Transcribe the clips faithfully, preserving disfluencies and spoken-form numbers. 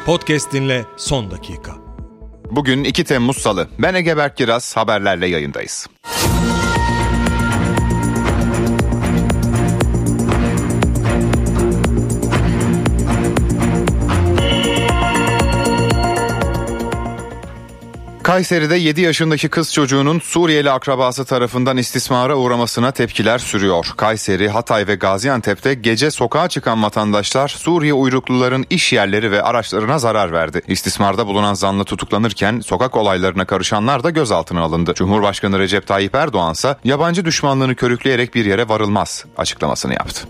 Podcast dinle son dakika. Bugün iki Temmuz Salı. Ben Ege Berk Kiraz, haberlerle yayındayız. Kayseri'de yedi yaşındaki kız çocuğunun Suriyeli akrabası tarafından istismara uğramasına tepkiler sürüyor. Kayseri, Hatay ve Gaziantep'te gece sokağa çıkan vatandaşlar Suriye uyrukluların iş yerleri ve araçlarına zarar verdi. İstismarda bulunan zanlı tutuklanırken sokak olaylarına karışanlar da gözaltına alındı. Cumhurbaşkanı Recep Tayyip Erdoğan ise yabancı düşmanlığını körükleyerek bir yere varılmaz açıklamasını yaptı.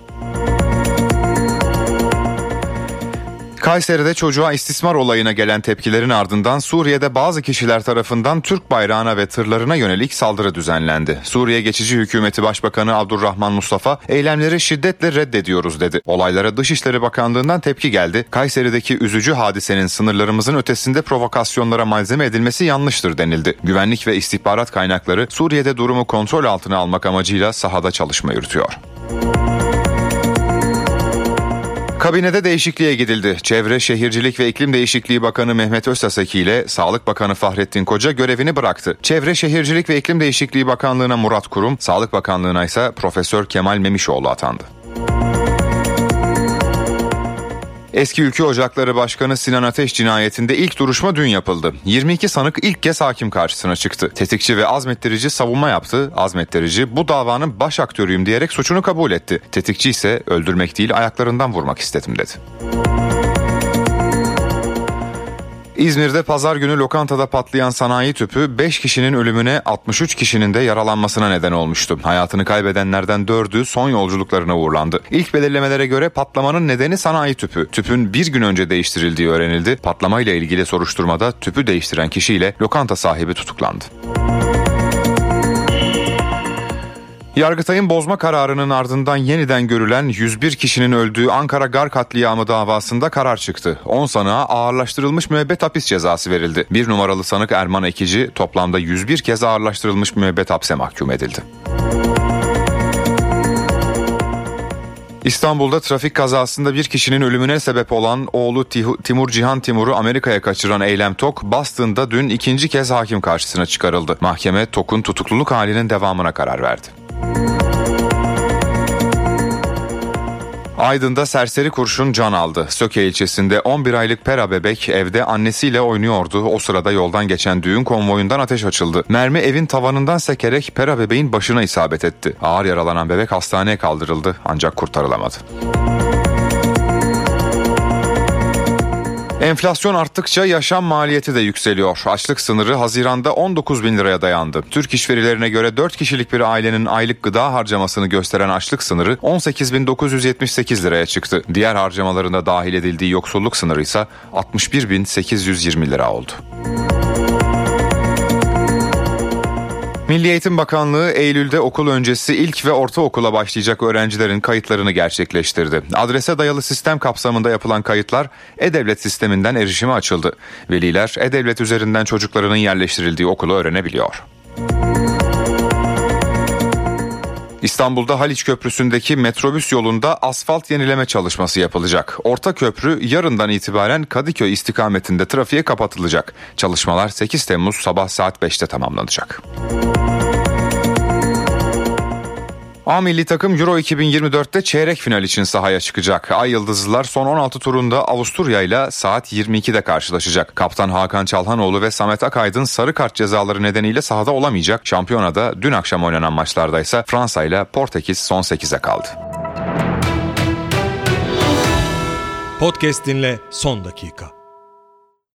Kayseri'de çocuğa istismar olayına gelen tepkilerin ardından Suriye'de bazı kişiler tarafından Türk bayrağına ve tırlarına yönelik saldırı düzenlendi. Suriye Geçici Hükümeti Başbakanı Abdurrahman Mustafa, eylemleri şiddetle reddediyoruz dedi. Olaylara Dışişleri Bakanlığı'ndan tepki geldi. Kayseri'deki üzücü hadisenin sınırlarımızın ötesinde provokasyonlara malzeme edilmesi yanlıştır denildi. Güvenlik ve istihbarat kaynakları Suriye'de durumu kontrol altına almak amacıyla sahada çalışma yürütüyor. Kabinede değişikliğe gidildi. Çevre, Şehircilik ve İklim Değişikliği Bakanı Mehmet Özteseki ile Sağlık Bakanı Fahrettin Koca görevini bıraktı. Çevre, Şehircilik ve İklim Değişikliği Bakanlığı'na Murat Kurum, Sağlık Bakanlığı'na ise Profesör Kemal Memişoğlu atandı. Eski Ülke Ocakları Başkanı Sinan Ateş cinayetinde ilk duruşma dün yapıldı. yirmi iki sanık ilk kez hakim karşısına çıktı. Tetikçi ve azmettirici savunma yaptı. Azmettirici bu davanın baş aktörüyüm diyerek suçunu kabul etti. Tetikçi ise öldürmek değil ayaklarından vurmak istedim dedi. İzmir'de pazar günü lokantada patlayan sanayi tüpü beş kişinin ölümüne altmış üç kişinin de yaralanmasına neden olmuştu. Hayatını kaybedenlerden dördü son yolculuklarına uğurlandı. İlk belirlemelere göre patlamanın nedeni sanayi tüpü. Tüpün bir gün önce değiştirildiği öğrenildi. Patlamayla ilgili soruşturmada tüpü değiştiren kişiyle lokanta sahibi tutuklandı. Yargıtay'ın bozma kararının ardından yeniden görülen yüz bir kişinin öldüğü Ankara Gar katliamı davasında karar çıktı. on sanığa ağırlaştırılmış müebbet hapis cezası verildi. Bir numaralı sanık Erman Ekici toplamda yüz bir kez ağırlaştırılmış müebbet hapse mahkum edildi. İstanbul'da trafik kazasında bir kişinin ölümüne sebep olan oğlu Timur Cihan Timur'u Amerika'ya kaçıran Eylem Tok, Boston'da dün ikinci kez hakim karşısına çıkarıldı. Mahkeme Tok'un tutukluluk halinin devamına karar verdi. Aydın'da serseri kurşun can aldı. Söke ilçesinde on bir aylık Pera bebek evde annesiyle oynuyordu. O sırada yoldan geçen düğün konvoyundan ateş açıldı. Mermi evin tavanından sekerek Pera bebeğin başına isabet etti. Ağır yaralanan bebek hastaneye kaldırıldı ancak kurtarılamadı. Enflasyon arttıkça yaşam maliyeti de yükseliyor. Açlık sınırı Haziran'da on dokuz bin liraya dayandı. Türk İş verilerine göre dört kişilik bir ailenin aylık gıda harcamasını gösteren açlık sınırı on sekiz bin dokuz yüz yetmiş sekiz liraya çıktı. Diğer harcamalarında dahil edildiği yoksulluk sınırı ise altmış bir bin sekiz yüz yirmi lira oldu. Milli Eğitim Bakanlığı Eylül'de okul öncesi ilk ve ortaokula başlayacak öğrencilerin kayıtlarını gerçekleştirdi. Adrese dayalı sistem kapsamında yapılan kayıtlar E-Devlet sisteminden erişime açıldı. Veliler E-Devlet üzerinden çocuklarının yerleştirildiği okulu öğrenebiliyor. İstanbul'da Haliç Köprüsü'ndeki metrobüs yolunda asfalt yenileme çalışması yapılacak. Orta köprü yarından itibaren Kadıköy istikametinde trafiğe kapatılacak. Çalışmalar sekiz Temmuz sabah saat beşte tamamlanacak. A milli takım Euro iki bin yirmi dörtte çeyrek final için sahaya çıkacak. Ay Yıldızlılar son on altı turunda Avusturya ile saat yirmi ikide karşılaşacak. Kaptan Hakan Çalhanoğlu ve Samet Akaydın sarı kart cezaları nedeniyle sahada olamayacak. Şampiyonada dün akşam oynanan maçlarda ise Fransa ile Portekiz son sekize kaldı. Podcast dinle son dakika.